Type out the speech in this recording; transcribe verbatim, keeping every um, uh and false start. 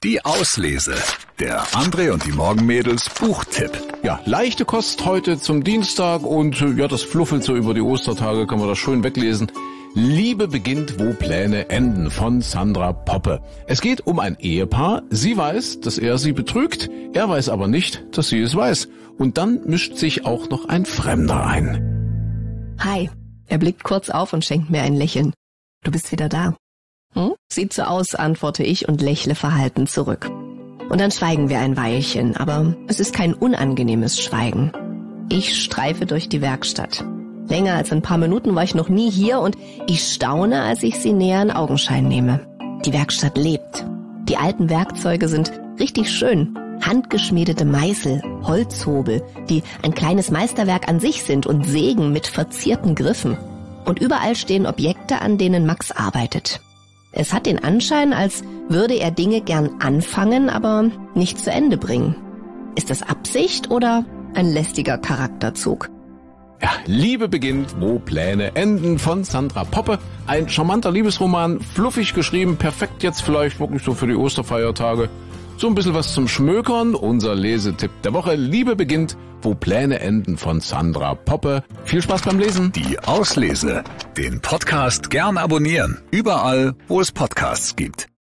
Die Auslese. Der André und die Morgenmädels Buchtipp. Ja, leichte Kost heute zum Dienstag und ja, das fluffelt so über die Ostertage, kann man das schön weglesen. Liebe beginnt, wo Pläne enden, von Sandra Poppe. Es geht um ein Ehepaar. Sie weiß, dass er sie betrügt. Er weiß aber nicht, dass sie es weiß. Und dann mischt sich auch noch ein Fremder ein. Hi. Er blickt kurz auf und schenkt mir ein Lächeln. Du bist wieder da. Hm? Sieht so aus, antworte ich und lächle verhalten zurück. Und dann schweigen wir ein Weilchen, aber es ist kein unangenehmes Schweigen. Ich streife durch die Werkstatt. Länger als ein paar Minuten war ich noch nie hier und ich staune, als ich sie näher in Augenschein nehme. Die Werkstatt lebt. Die alten Werkzeuge sind richtig schön. Handgeschmiedete Meißel, Holzhobel, die ein kleines Meisterwerk an sich sind und Sägen mit verzierten Griffen. Und überall stehen Objekte, an denen Max arbeitet. Es hat den Anschein, als würde er Dinge gern anfangen, aber nicht zu Ende bringen. Ist das Absicht oder ein lästiger Charakterzug? Ja, Liebe beginnt, wo Pläne enden, von Sandra Poppe. Ein charmanter Liebesroman, fluffig geschrieben, perfekt jetzt vielleicht wirklich so für die Osterfeiertage. So ein bisschen was zum Schmökern, unser Lesetipp der Woche. Liebe beginnt, wo Pläne enden, von Sandra Poppe. Viel Spaß beim Lesen. Die Auslese. Den Podcast gern abonnieren. Überall, wo es Podcasts gibt.